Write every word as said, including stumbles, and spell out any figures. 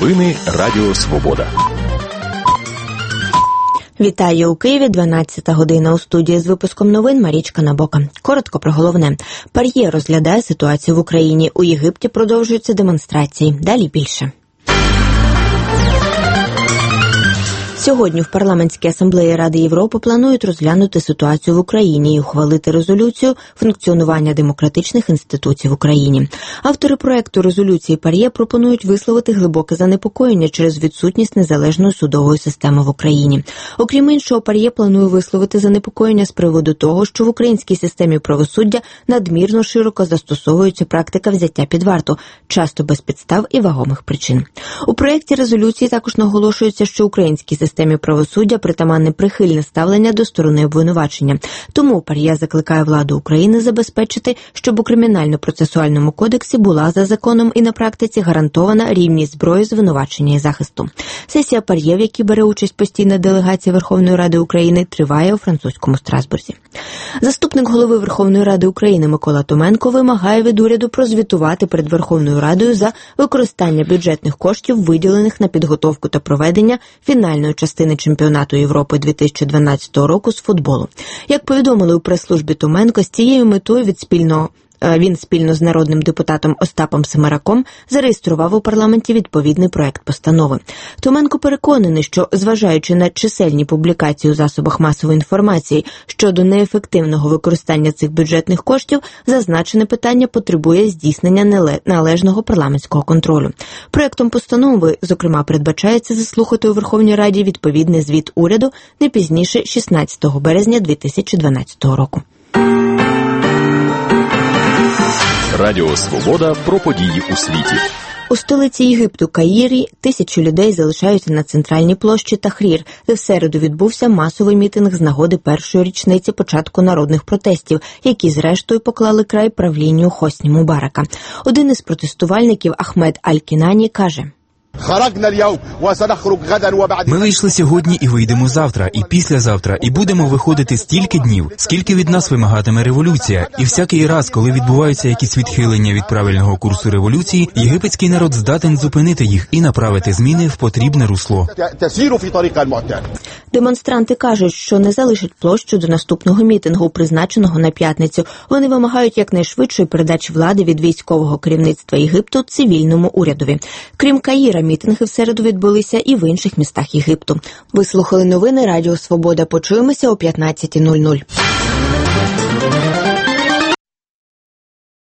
Новини Радіо Свобода. Вітаю у Києві, дванадцята година. У студії з випуском новин Марічка Набока. Коротко про головне. ПАРЄ розглядає ситуацію в Україні. У Єгипті продовжуються демонстрації. Далі більше. Сьогодні в Парламентській асамблеї Ради Європи планують розглянути ситуацію в Україні і ухвалити резолюцію функціонування демократичних інституцій в Україні. Автори проекту резолюції ПАРЄ пропонують висловити глибоке занепокоєння через відсутність незалежної судової системи в Україні. Окрім іншого, ПАРЄ планує висловити занепокоєння з приводу того, що в українській системі правосуддя надмірно широко застосовується практика взяття під варту, часто без підстав і вагомих причин. У проєкті резолюції також наголошується, що українській системі системі правосуддя притаманне прихильне ставлення до сторони обвинувачення. Тому ПАРЄ закликає владу України забезпечити, щоб у Кримінально-процесуальному кодексі була за законом і на практиці гарантована рівність зброї звинувачення і захисту. Сесія ПАРЄ, в якій бере участь постійна делегація Верховної Ради України, триває у французькому Страсбурзі. Заступник голови Верховної Ради України Микола Томенко вимагає від уряду прозвітувати перед Верховною Радою за використання бюджетних коштів, виділених на підготовку та проведення фінальної частини чемпіонату Європи дві тисячі дванадцятого року з футболу. Як повідомили у прес-службі Томенко, з цією метою від спільного Він спільно з народним депутатом Остапом Семераком зареєстрував у парламенті відповідний проект постанови. Томенко переконаний, що, зважаючи на чисельні публікації у засобах масової інформації щодо неефективного використання цих бюджетних коштів, зазначене питання потребує здійснення належного парламентського контролю. Проектом постанови, зокрема, передбачається заслухати у Верховній Раді відповідний звіт уряду не пізніше шістнадцятого березня дві тисячі дванадцятого року. Радіо Свобода про події у світі. У столиці Єгипту Каїрі тисячі людей залишаються на центральній площі Тахрір, де в середу відбувся масовий мітинг з нагоди першої річниці початку народних протестів, які зрештою поклали край правлінню Хосні Мубарака. Один із протестувальників Ахмед Аль-Кінані каже: Ми вийшли сьогодні і вийдемо завтра, і післязавтра, і будемо виходити стільки днів, скільки від нас вимагатиме революція. І всякий раз, коли відбуваються якісь відхилення від правильного курсу революції, єгипетський народ здатен зупинити їх і направити зміни в потрібне русло. Демонстранти кажуть, що не залишать площу до наступного мітингу, призначеного на п'ятницю. Вони вимагають якнайшвидшої передачі влади від військового керівництва Єгипту цивільному урядові. Крім Каїра, мітинги в середу відбулися і в інших містах Єгипту. Ви слухали новини Радіо Свобода. Почуємося о п'ятнадцятій нуль нуль.